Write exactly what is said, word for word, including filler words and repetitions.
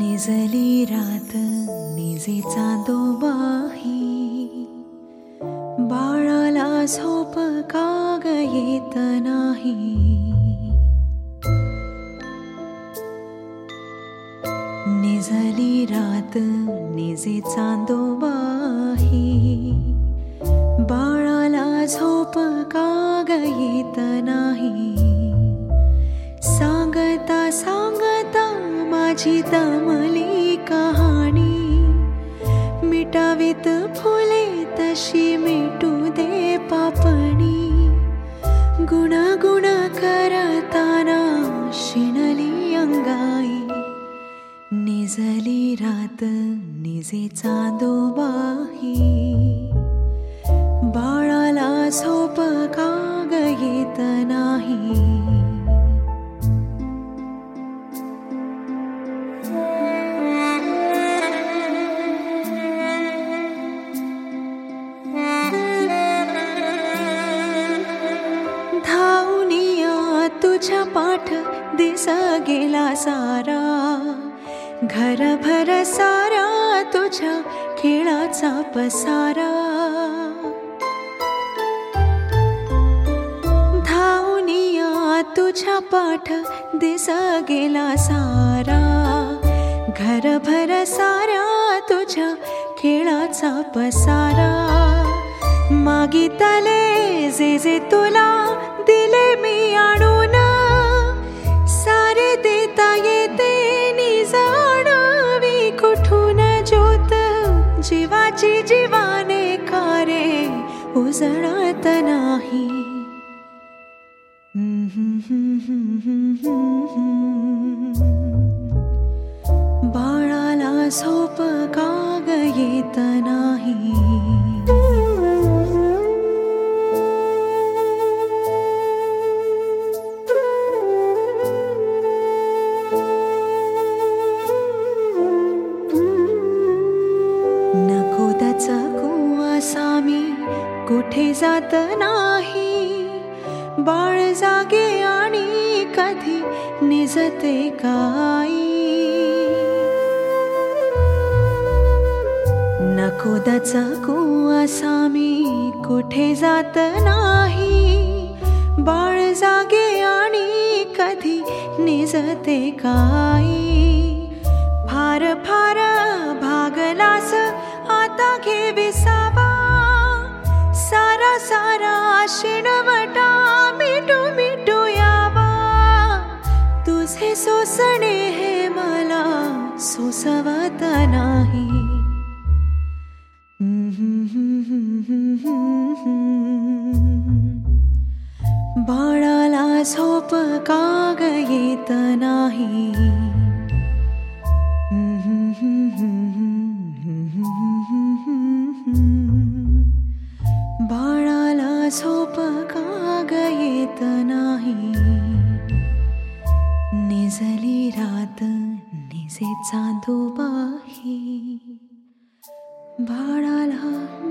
निजली रात निजे चांदोबाही, बाळाला झोप का ग येत नाही. निजली रात निजे चांदोबाही, बाळाला झोप का ग येत नाही. सांगता सांगता माझी दमली कहाणी, मिटावीत फुले तशी मिटू दे पापणी. गुणगुण करताना शिणली अंगाई, निजली रात निजे चांदोबाही, बाळाला झोप का ग येत नाही. धावनिया तुझ्या पाठ दिस गेला सारा, घरभर सारा तुझ्या खेळाचा पसारा. धावनिया तुझ्या पाठ दिस गेला सारा, घरभर सारा तुझ्या खेळाचा पसारा. मागितले जे जे तुला दिले मी आणून, सारे देता येते निज आणावी कुठून ज्योत. जीवाची जीवाने कारे उजळत नाही. बाळाला झोप का ग येत नाही. नको दचकू असा मी कुठे जात नाही, बाळ जागे आणि कधी निजते काही. नको दचकू असा मी कुठे जात नाही, बाळ जागे आणि कधी निजते काही. फार फार भागलास आता घे विसावा, सारा सारा शिणवटा मिटू मिटू यावा. तुझे सोसणे हे मला सोसवत नाही. बाळाला झोप का ग येत नाही. बाळाला झोप का ग येत नाही. निजली रात निजे चांदोबाही, बाळाला